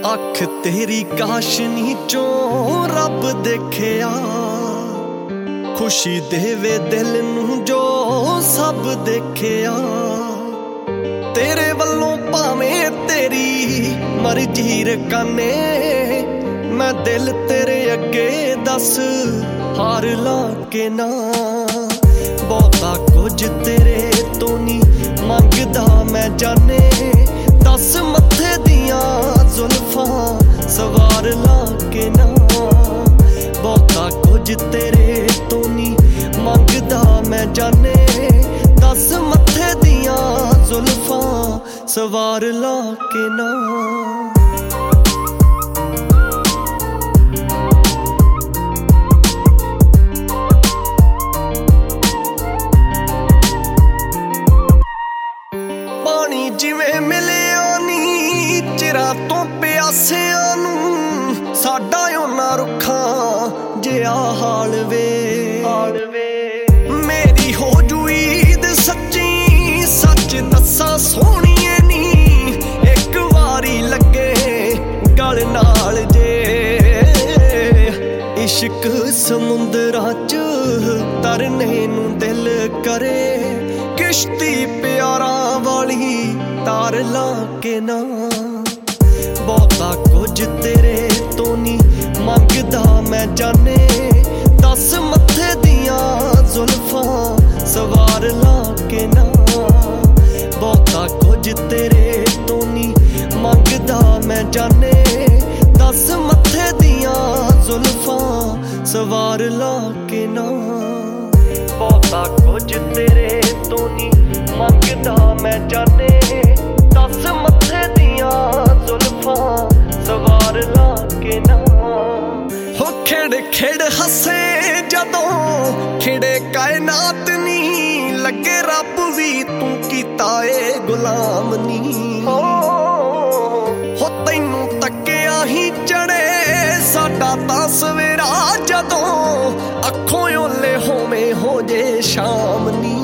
ਅੱਖ ਤੇਰੀ ਕਾਸ਼ਨੀ ਚੋਂ ਰੱਬ ਦੇਖਿਆ, ਖੁਸ਼ੀ ਦੇਵੇ ਦਿਲ ਨੂੰ ਜੋ ਸਭ ਦੇਖਿਆ। ਤੇਰੇ ਵੱਲੋਂ ਭਾਵੇਂ ਤੇਰੀ ਮਰਜ਼ੀ ਰਕਾਨੇ, ਮੈਂ ਦਿਲ ਤੇਰੇ ਅੱਗੇ ਦੱਸ ਹਾਰ ਲਾ ਕੇ ਨਾ। ਬਹੁਤਾ ਕੁਝ ਤੇਰੇ ਤੋਂ ਨਹੀਂ ਮੰਗਦਾ ਮੈਂ ਜਾਣੇ, ਦੱਸ ਮੱਥੇ ਦੀਆਂ ਜ਼ੁਲਫਾਂ ਸਵਾਰ ਲਾ ਕੇ ਨਾ। ਬਹੁਤਾ ਕੁਝ ਤੇਰੇ ਤੋਂ ਨਹੀਂ ਮੰਗਦਾ ਮੈਂ ਜਾਣੇ, ਦੱਸ ਮੱਥੇ ਦੀਆਂ ਜ਼ੁਲਫਾਂ ਸਵਾਰ ਲਾ ਕੇ ਨਾ। ਪਾਣੀ ਜਿਵੇਂ ਮਿਲਿਆ ਨੀ ਚਿਰਾਂ ਤੋਂ ਪਿਆਸਿਆਂ ਨੂੰ, ਸਾਡਾ ਉਹਨਾਂ ਰੁੱਖਾਂ ਜਿਹਾ ਹਾਲ ਵੇ। ਮੇਰੀ ਹੋ ਜੂ ਈਦ ਸੱਚੀ ਸੱਚ ਦੱਸਾਂ ਸੋਹਣੀਏ ਨੀ, ਇੱਕ ਵਾਰੀ ਲੱਗੇ ਗਲ ਨਾਲ ਜੇ। ਇਸ਼ਕ ਸਮੁੰਦਰਾਂ 'ਚ ਤਰਨੇ ਨੂੰ ਦਿਲ ਕਰੇ, ਕਿਸ਼ਤੀ ਪਿਆਰਾਂ ਵਾਲੀ ਤਾਰ ਲਾ ਕੇ ਨਾ। ਬਹੁਤਾ ਕੁਝ ਤੇਰੇ ਤੋਂ ਨਹੀਂ ਮੰਗਦਾ ਮੈਂ ਜਾਣੇ, ਦੱਸ ਮੱਥੇ ਦੀਆਂ ਜ਼ੁਲਫਾਂ ਸਵਾਰ ਲਾ ਕੇ ਨਾ। ਬਹੁਤਾ ਕੁਝ ਤੇਰੇ ਤੋਂ ਨਹੀਂ ਮੰਗਦਾ ਮੈਂ ਜਾਣੇ, ਦੱਸ ਮੱਥੇ ਦੀਆਂ ਜ਼ੁਲਫਾਂ ਸਵਾਰ ਲਾ ਕੇ ਨਾ। ਬਹੁਤਾ ਕੁਝ ਤੇਰੇ ਤੋਂ ਨਹੀਂ ਮੰਗਦਾ ਮੈਂ ਜਾਣੇ, ਦੱਸ ਮੱਥੇ ਦੀਆਂ ਜ਼ੁਲਫਾਂ ਸਵਾਰ ਲਾ ਕੇ ਨਾ। ਹੋ ਖਿੜ ਖਿੜ ਹੱਸੇ ਜਦੋਂ ਖਿੜੇ ਕਾਇਨਾਤ ਨੀ, ਲੱਗੇ ਰੱਬ ਵੀ ਤੂੰ ਕੀਤਾ ਏ ਗੁਲਾਮ ਨੀ। ਹੋ ਤੈਨੂੰ ਤੱਕਿਆ ਹੀ ਚੜੇ ਸਾਡਾ ਤਾਂ ਸਵੇਰਾ, ਜਦੋਂ ਅੱਖੋਂ ਓਲੇ ਹੋਵੇਂ ਹੋ ਜੇ ਸ਼ਾਮ ਨੀ।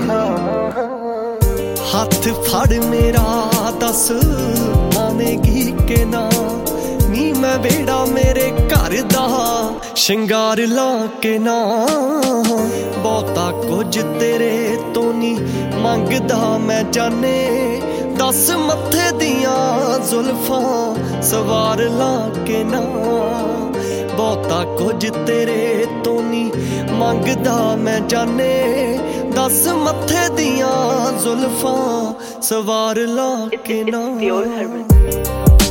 ਹੱਥ ਫੜ ਮੇਰਾ ਦੱਸ ਆਵੇਂਗੀ ਕਿ ਨਾ ਨੀ, ਮੈਂ ਵੇੜਾ ਮੇਰੇ ਘਰ ਦਾ ਸ਼ਿੰਗਾਰ ਲਾ ਕੇ ਨਾ। ਬਹੁਤਾ ਕੁਝ ਤੇਰੇ ਤੋਂ ਨਹੀਂ ਮੰਗਦਾ ਮੈਂ ਜਾਣੇ, ਦੱਸ ਮੱਥੇ ਦੀਆਂ ਜ਼ੁਲਫਾਂ ਸਵਾਰ ਲਾ ਕੇ ਨਾ। ਬਹੁਤਾ ਕੁਝ ਤੇਰੇ ਤੋਂ ਨਹੀਂ ਮੰਗਦਾ ਮੈਂ ਜਾਣੇ, ਦੱਸ ਮੱਥੇ ਦੀਆਂ ਜ਼ੁਲਫਾਂ ਸਵਾਰ ਲਾ ਕੇ ਨਾ।